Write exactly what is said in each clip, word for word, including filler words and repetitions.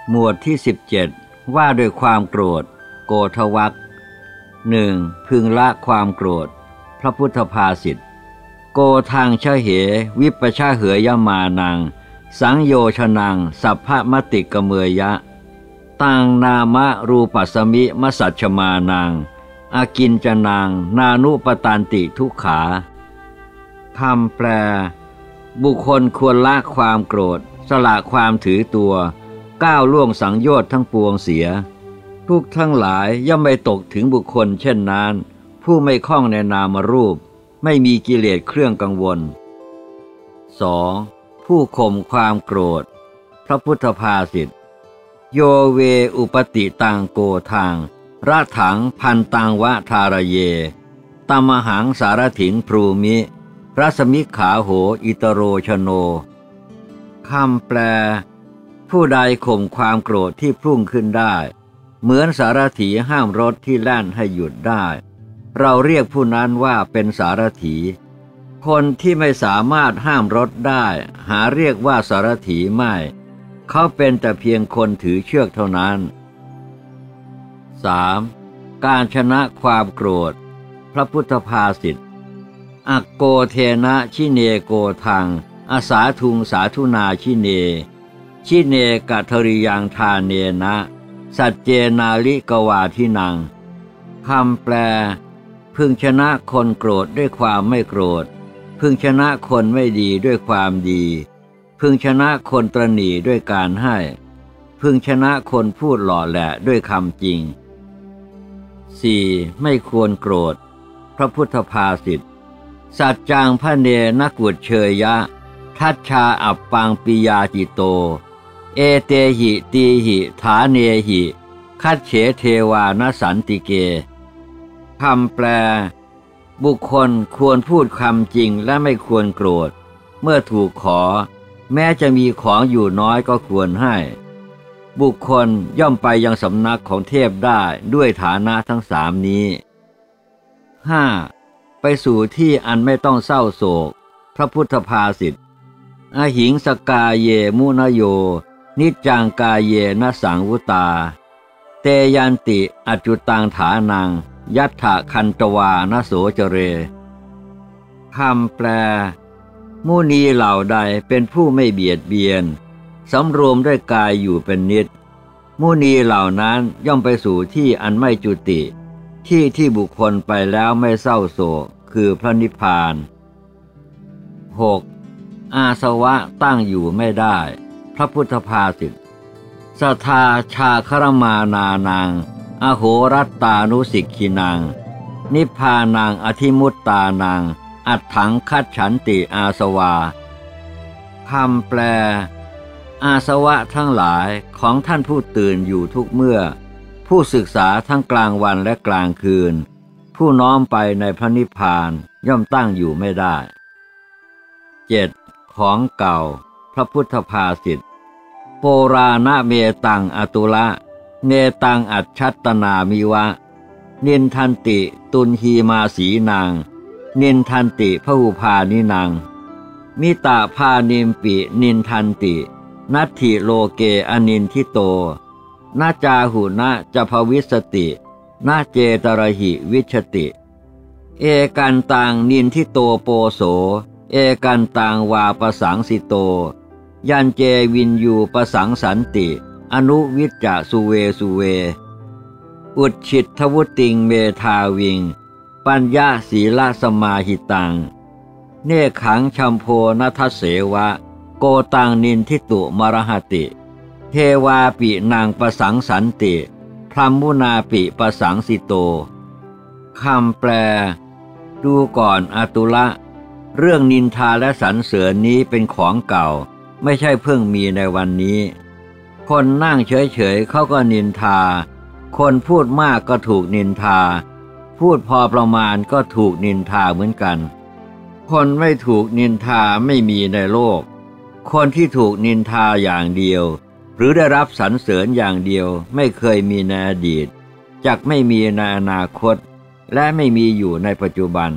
หมวดที่สิบเจ็ดว่าด้วยความโกรธโกฏวรรคหนึ่งพึงละความโกรธพระพุทธภาษิตโกทังชะเหวิปชะเหยมานังสังโยชนังสัพพมติกเมยะตังนามะรูปัสสมิมสัจฉมานังอากินจนังนานุปตันติทุกขาคำแปลบุคคลควรละความโกรธสละความถือตัวก้าวล่วงสังโยชน์ทั้งปวงเสียทุกทั้งหลายย่อมไม่ตกถึงบุคคลเช่นนั้นผู้ไม่คล้องในนามรูปไม่มีกิเลสเครื่องกังวล สอง. ผู้ข่มความโกรธพระพุทธภาษิตโยเวอุปติตังโกทังระถังพันตังวะทารเยตมหังสารถิงพรูมิรัสมิขาโหอิตโรชโนคำแปลผู้ใดข่มความโกรธที่พุ่งขึ้นได้เหมือนสารถีห้ามรถที่แล่นให้หยุดได้เราเรียกผู้นั้นว่าเป็นสารถีคนที่ไม่สามารถห้ามรถได้หาเรียกว่าสารถีไม่เขาเป็นแต่เพียงคนถือเชือกเท่านั้น สาม. การชนะความโกรธพระพุทธภาษิตอักโกเทนะชิเนโกทังอาสาทุงสาธุนาชิเนชิเนกัทริยังทาเนนะสัจเจนาลิกวาทินังคำแปลพึงชนะคนโกรธด้วยความไม่โกรธพึงชนะคนไม่ดีด้วยความดีพึงชนะคนตระหนี่ด้วยการให้พึงชนะคนพูดหล่อแหละด้วยคำจริง สี่. ไม่ควรโกรธพระพุทธภาษิตสัจจังพระเนนกุฎเชยยะทัชชาอัปปังปิยาจิโตเอเตหิตีหิฐาเนหิคัจเฉเทวานสันติเกคำแปลบุคคลควรพูดคำจริงและไม่ควรโกรธเมื่อถูกขอแม้จะมีของอยู่น้อยก็ควรให้บุคคลย่อมไปยังสำนักของเทพได้ด้วยฐานะทั้งสามนี้ ห้า. ไปสู่ที่อันไม่ต้องเศร้าโศกพระพุทธภาษิตอหิงสกาเยมุนโยนิจจังกาเยนะสังวุตาเตยันติอจุตังฐานังยัตถะคันตวานโสจเรคำแปลมุนีเหล่าใดเป็นผู้ไม่เบียดเบียนสำรวมด้วยกายอยู่เป็นนิจมุนีเหล่านั้นย่อมไปสู่ที่อันไม่จุติที่ที่บุคคลไปแล้วไม่เศร้าโศกคือพระนิพพาน หก. อาสวะตั้งอยู่ไม่ได้พระพุทธภาษิตสัทธาชาครมานานังอโหรัตตานุสิกขินังนิพพานังอธิมุตตานังอัตถังคัจฉันติอาสวาคำแปลอาสวะทั้งหลายของท่านผู้ตื่นอยู่ทุกเมื่อผู้ศึกษาทั้งกลางวันและกลางคืนผู้น้อมไปในพระนิพพานย่อมตั้งอยู่ไม่ได้ เจ็ด. ของเก่าพระพุทธภาษิตโปราณเมตังอตุละเนตังอัจฉัตตนามิวะนินทันติตุนหีมาสีนางนินทันติพหุพานินังมิตาพานิมปินินทันตินัตถิโลเกอนินทิโตนาจาหุนะจะภวิสตินาเจตรหิวิชติเอกันตังนินทิโตโปโสเอกันตังวาปสังสิโตยันเจวินยูปสังสันติอนุวิจจะสุเวสุเวอุดฉิตทวุติงเมธาวิงปัญญาศีลสมาหิตังเนขังชัมโพนัทเสวะโกตังนินทิตุมรหติเทวาปินางปสังสันติพรหมุนาปิปสังสิโตคำแปลดูก่อนอตุละเรื่องนินทาและสรรเสริญนี้เป็นของเก่าไม่ใช่เพิ่งมีในวันนี้คนนั่งเฉยๆเขาก็นินทาคนพูดมากก็ถูกนินทาพูดพอประมาณก็ถูกนินทาเหมือนกันคนไม่ถูกนินทาไม่มีในโลกคนที่ถูกนินทาอย่างเดียวหรือได้รับสรรเสริญอย่างเดียวไม่เคยมีในอดีตจักไม่มีในอนาคตและไม่มีอยู่ในปัจจุบัน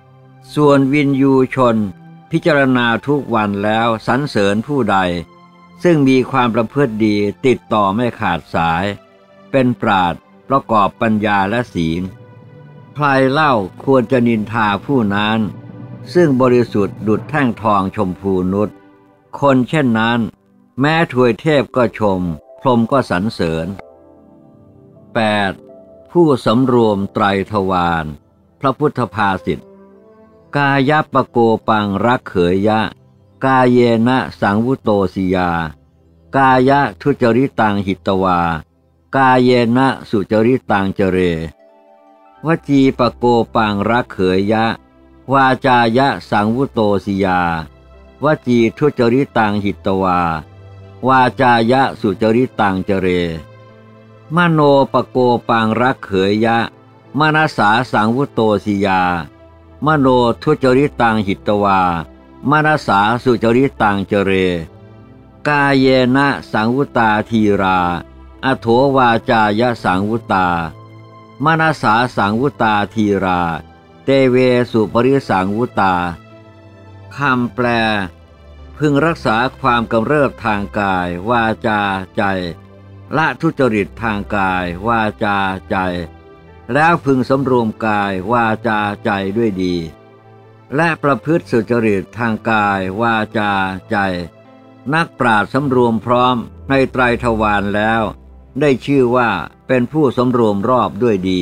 ส่วนวินยูชนพิจารณาทุกวันแล้วสรรเสริญผู้ใดซึ่งมีความประพฤติดีติดต่อไม่ขาดสายเป็นปราชญ์ประกอบปัญญาและศีลใครเล่าควรจะนินทาผู้นั้นซึ่งบริสุทธิ์ดุจแท่งทองชมพูนุชคนเช่นนั้นแม้ทวยเทพก็ชมพรหมก็สรรเสริญ แปด. ผู้สำรวมไตรทวารพระพุทธภาษิตกายปโกปังรักเขยยะกายเยนะสังวุโตสิยากายะทุจริตังหิตวากายเยนะสุจริตังเจเรวจีปโกปังรักเขยยะวาจายะสังวุโตสิยาวจีทุจริตังหิตวาวาจายะสุจริตังเจเรมโนปโกปังรักเขยยะมนัสสาสังวุโตสิยามโนทุจริตังหิตวามนัสสาสุจริตังเจเรกายเยนะสังวุตาทีราอโถวาจายะสังวุตามนัสสาสังวุตาทีราเตเวสุปริสังวุตาคำแปลพึงรักษาความกำเริบทางกายวาจาใจละทุจริตทางกายวาจาใจแล้วพึงสำรวมกายวาจาใจด้วยดีและประพฤติสุจริตทางกายวาจาใจนักปราชญ์สำรวมพร้อมในไตรทวารแล้วได้ชื่อว่าเป็นผู้สำรวมรอบด้วยดี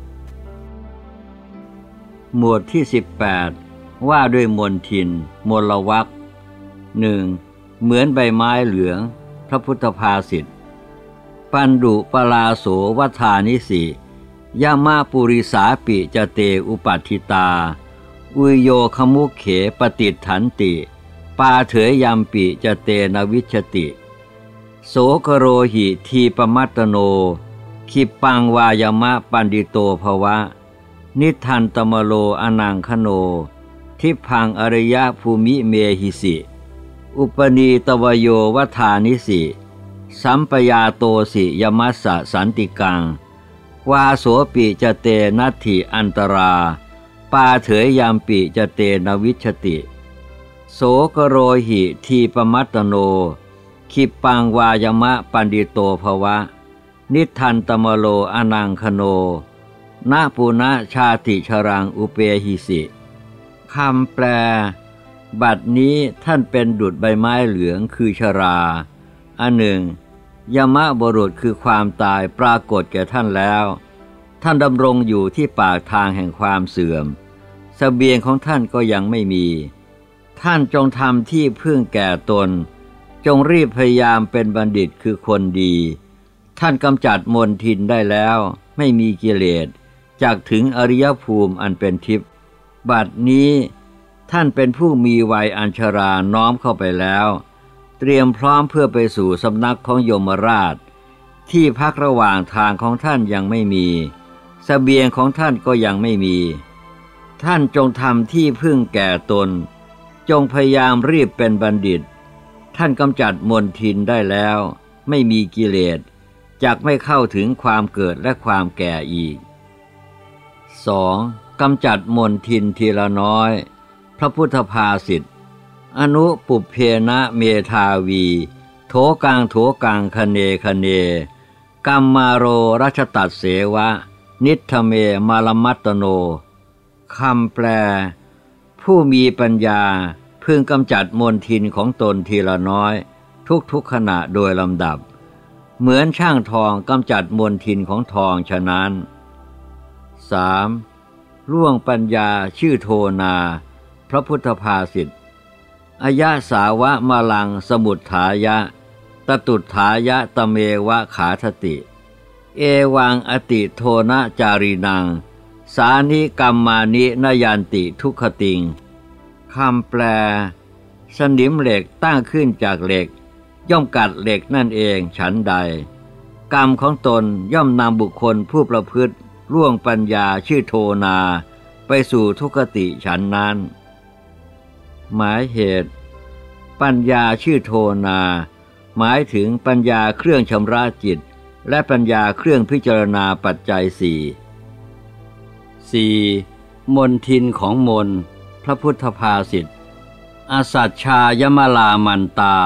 หมวดที่สิบแปดว่าด้วยมลทินมลวรรคหนึ่งเหมือนใบไม้เหลืองพระพุทธภาษิตปันดุปลาโสวัฏานิสิยามาปุริสาปิจเตอุปัฏฐิตาอุยโยคมุขเขปฏิถันติปาเถยยัมปิจเตนวิชติโสกโรหิทีปมัตตโนขิปปังวายมะปันดิโตภวะนิทันตมโลอนังคโนทิพังอริยภูมิเมหิสิอุปนีตวโยวัฏานิสิสัมปยาโตสิยมัสสะสันติกังวาโสปิจเตนัตถิอันตราปาเถยยามปิจเตนวิชติโสกโรหิทีปมัตตโนขิปปังวายมะปันดิโตภวะนิทันตมโลอนังคโนนาปุณะชาติชรังอุเปหิสิคำแปลบัดนี้ท่านเป็นดุจใบไม้เหลืองคือชราอันหนึ่งยมะบุรุษคือความตายปรากฏแก่ท่านแล้วท่านดำรงอยู่ที่ปากทางแห่งความเสื่อมเสบียงของท่านก็ยังไม่มีท่านจงทำที่พึ่งแก่ตนจงรีบพยายามเป็นบัณฑิตคือคนดีท่านกำจัดมลทินได้แล้วไม่มีกิเลสจักถึงอริยภูมิอันเป็นทิพย์บัดนี้ท่านเป็นผู้มีวัยอันชราน้อมเข้าไปแล้วเตรียมพร้อมเพื่อไปสู่สำนักของยมราชที่พักระหว่างทางของท่านยังไม่มีเสบียงของท่านก็ยังไม่มีท่านจงทำที่พึ่งแก่ตนจงพยายามรีบเป็นบัณฑิตท่านกำจัดมลทินได้แล้วไม่มีกิเลสจักไม่เข้าถึงความเกิดและความแก่อีก สอง. กำจัดมลทินทีละน้อยพระพุทธภาษิตอนุปุพเพนะเมธาวีโถกังโถกังคเนคเนกัมมาโรรัชตัสเสวะนิทธเมมาลมัตตโนคำแปลผู้มีปัญญาพึงกำจัดมลทินของตนทีละน้อยทุกๆขณะโดยลำดับเหมือนช่างทองกำจัดมลทินของทองฉะนั้น สาม. ล่วงปัญญาชื่อโทนาพระพุทธภาษิตอายะสาวะมะลังสมุทฐายะตตุถายะตเมวะขาทติเอวังอติโทนะจารีนังสานิกัมมานินยันติทุกขติงคำแปลสนิมเหล็กตั้งขึ้นจากเหล็กย่อมกัดเหล็กนั่นเองฉันใดกรรมของตนย่อมนำบุคคลผู้ประพฤติล่วงปัญญาชื่อโทนาไปสู่ทุกขติฉันนั้นหมายเหตุปัญญาชื่อโทนาหมายถึงปัญญาเครื่องชำระจิตและปัญญาเครื่องพิจารณาปัจจัยสี่ สี่. มลทินของมนพระพุทธภาษิตอสัจชายมลามันตา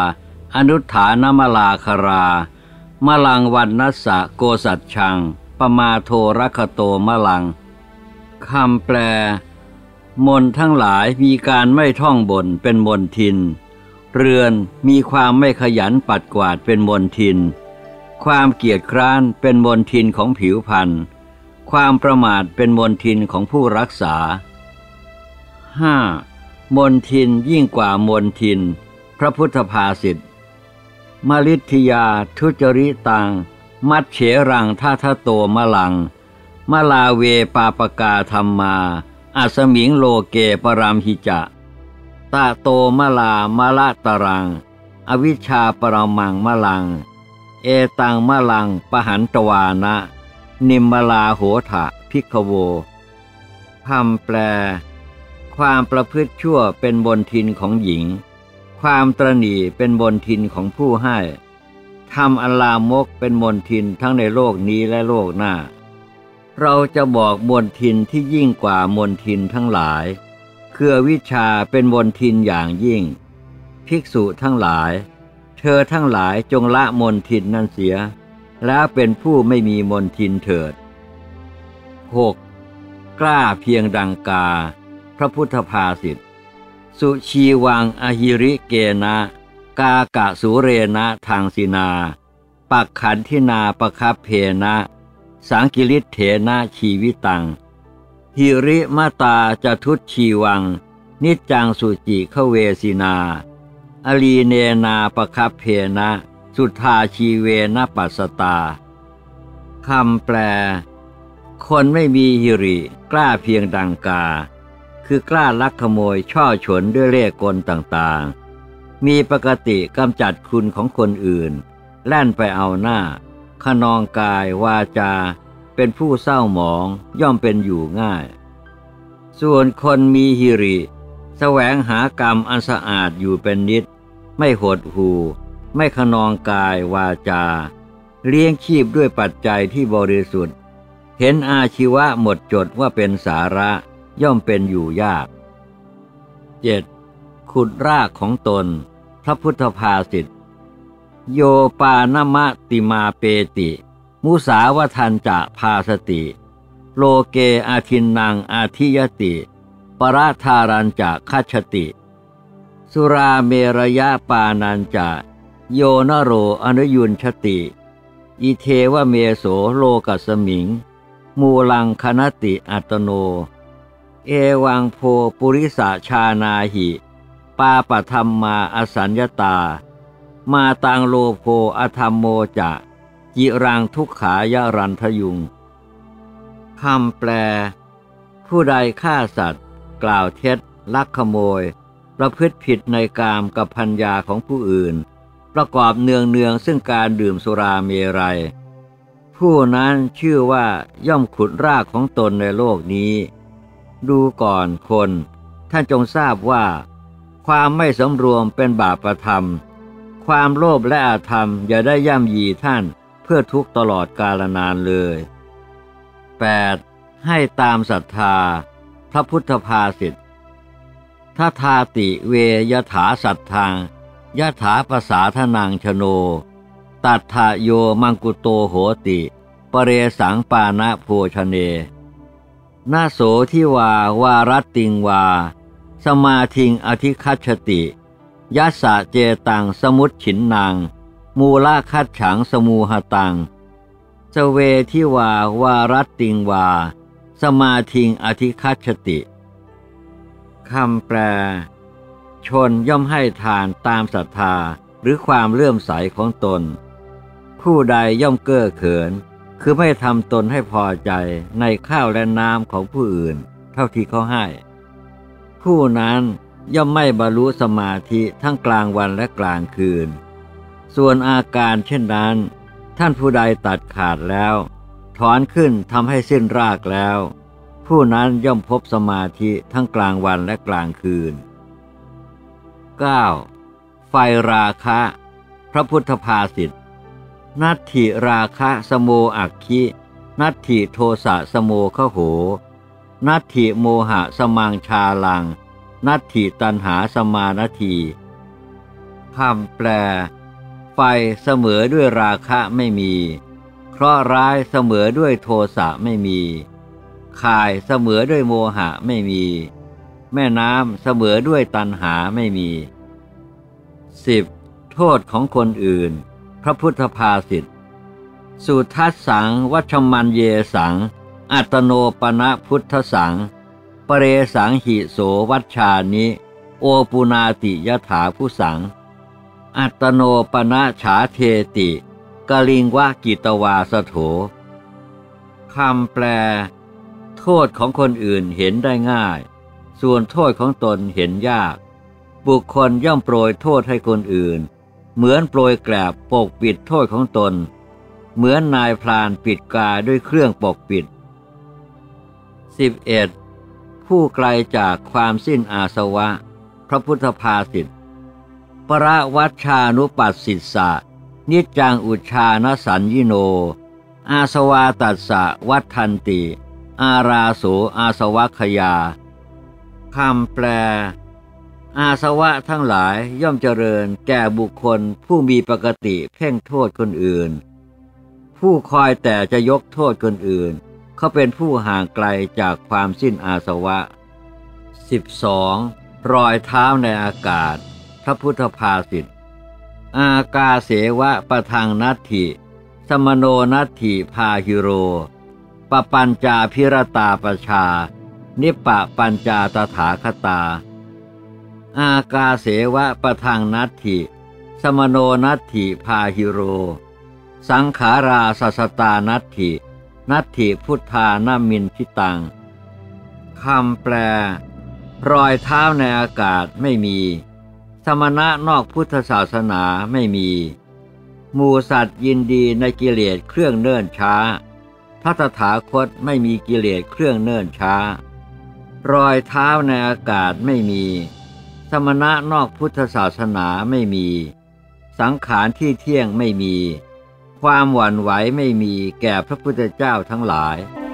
อนุฐานมลาคารามลังวันนัสสะโกสัจชังปมาโทรคโตมลังคำแปลมนต์ทั้งหลายมีการไม่ท่องบนเป็นมนทินเรือนมีความไม่ขยันปัดกวาดเป็นมนทินความเกียจคร้านเป็นมนทินของผิวพรรณความประมาทเป็นมนทินของผู้รักษา ห้ามนทินยิ่งกว่ามนทินพระพุทธภาษิตมลิทยาทุจริตังมัจเฉรังท่าทะโตมลังมลาเวปาปกาธรรมาอัสมิงโลเกปรามหิจะตาโตมลามละตรังอวิชชาปรมังมลังเอตังมลังปหันตวานะนิมมลาโหทะภิกขโวคำแปลความประพฤติชั่วเป็นมนทินของหญิงความตระหนี่เป็นมนทินของผู้ให้ทำอันลามกเป็นมนทินทั้งในโลกนี้และโลกหน้าเราจะบอกมนทินที่ยิ่งกว่ามนทินทั้งหลายคืออวิชชาเป็นมนทินอย่างยิ่งภิกษุทั้งหลายเธอทั้งหลายจงละมนทินนั่นเสียแล้วเป็นผู้ไม่มีมนทินเถิด หก. กล้าเพียงดังกาพระพุทธภาษิตสุชีวังอหิริเกนะกากะสุเรนะทางสินาปักขันทินาปคัพเพนะสังกิริเถนะชีวิตังหิริมตาจะทุตชีวังนิจจังสุจิขเวสินาอลีเนนาปคัพเพนะสุทธาชีเวนะปัสสตาคำแปลคนไม่มีหิริกล้าเพียงดังกาคือกล้าลักขโมยช่อฉนด้วยเล่ห์กลต่างๆมีปกติกำจัดคุณของคนอื่นแล่นไปเอาหน้าขนองกายวาจาเป็นผู้เศร้าหมองย่อมเป็นอยู่ง่ายส่วนคนมีหิริแสวงหากรรมอันสะอาดอยู่เป็นนิดไม่หดหู่ไม่ขนองกายวาจาเลี้ยงชีพด้วยปัจจัยที่บริสุทธิ์เห็นอาชีวะหมดจดว่าเป็นสาระย่อมเป็นอยู่ยาก เจ็ด. ขุดรากของตนพระพุทธภาษิตโยปานมะติมาเปติมุสาวทันจะภาสติโลเกอาทินนังอาทิยติปราธารัญจะคัจฉติสุราเมรยะปานัญจะโยนโรอนุยุนชติอิเทวเมโสโลกัสมิงมูลังคณติอัตโนเอวังโพปุริสาชานาหิปาปธรรมมาอสัญญตามาตังโลโภอธรรมโมจะจิรังทุกขายรันทยุงคำแปลผู้ใดฆ่าสัตว์กล่าวเท็จลักขโมยประพฤติผิดในกามกับภรรยาของผู้อื่นประกอบเนืองเนืองซึ่งการดื่มสุราเมรัยผู้นั้นชื่อว่าย่อมขุดรากของตนในโลกนี้ดูก่อนคนท่านจงทราบว่าความไม่สำรวมเป็นบาปธรรมความโลภและอาธรรมอย่าได้ย่ำยีท่านเพื่อทุกข์ตลอดกาลนานเลย แปด. ให้ตามศรัทธาพระพุทธภาษิตทัทาติเวยถาสัทธังยถาภาษาทนังชโนตัทธะโยมังกุโตโหติปเรสังปานะโภชเนนาโสทิวาวารัตติงวาสมาทิงอธิคัจฉติยัสสะเจตังสมุตฉินนางมูลคัจฉังสมูหตังสเวทิวาวารัตติงวาสมาทิงอธิคัจฉติคำแปลชนย่อมให้ทานตามศรัทธาหรือความเลื่อมใสของตนผู้ใดย่อมเก้อเขินคือไม่ทำตนให้พอใจในข้าวและน้ำของผู้อื่นเท่าที่เขาให้ผู้นั้นย่อมไม่บรรลุสมาธิทั้งกลางวันและกลางคืนส่วนอาการเช่นนั้นท่านผู้ใดตัดขาดแล้วถอนขึ้นทำให้สิ้นรากแล้วผู้นั้นย่อมพบสมาธิทั้งกลางวันและกลางคืน เก้า. ไฟราคะพระพุทธภาษิตนัตถิราคะสโมอัคคินัตถิโทสะสโมขโหนัตถิโมหะสมังชาลังนัตถิตัณหาสมานทีคำแปลไฟเสมอด้วยราคะไม่มีเคราะห์ร้ายเสมอด้วยโทสะไม่มีข่ายเสมอด้วยโมหะไม่มีแม่น้ำเสมอด้วยตัณหาไม่มี สิบ. โทษของคนอื่นพระพุทธภาษิตสุทัสสังวัชมันเยสังอัตโนปนะพุทธสังปเรสังหิโสวัชชานิโอปุนาติยถาผู้สังอัตโนปนะฉาเทติกลิงวะกิตวาสโถคำแปลโทษของคนอื่นเห็นได้ง่ายส่วนโทษของตนเห็นยากบุคคลย่อมโปรยโทษให้คนอื่นเหมือนโปรยแกลบปกปิดโทษของตนเหมือนนายพรานปิดกาด้วยเครื่องปกปิด สิบเอ็ด. ผู้ไกลจากความสิ้นอาสวะพระพุทธภาษิตปรวัชชานุปัสสิสสะนิจจังอุชฌานสัญญิโนอาสวาตัสสะวัฏทันติอาราโสอาสวัคยาคำแปลอาสวะทั้งหลายย่อมเจริญแก่บุคคลผู้มีปกติเพ่งโทษคนอื่นผู้คอยแต่จะยกโทษคนอื่นเขาเป็นผู้ห่างไกลจากความสิ้นอาสวะ สิบสอง. รอยเท้าในอากาศพระพุทธภาษิตอากาเสวะปะทังนัตถิสมโนนัตถิพาหิโรปปัญจาภิรตาปชานิปปะปัญจาตถาคตาอากาเสวะปะทังนัตถิสมโนนัตถิพาหิโรสังขาราสัสตานัตถินัตถิพุทธานามินทิตังคำแปลรอยเท้าในอากาศไม่มีสมณะนอกพุทธศาสนาไม่มีหมู่สัตว์ยินดีในกิเลสเครื่องเนิ่นช้าพระตถาคตไม่มีกิเลสเครื่องเนิ่นช้ารอยเท้าในอากาศไม่มีสมณะนอกพุทธศาสนาไม่มีสังขารที่เที่ยงไม่มีความหวั่นไหวไม่มีแก่พระพุทธเจ้าทั้งหลาย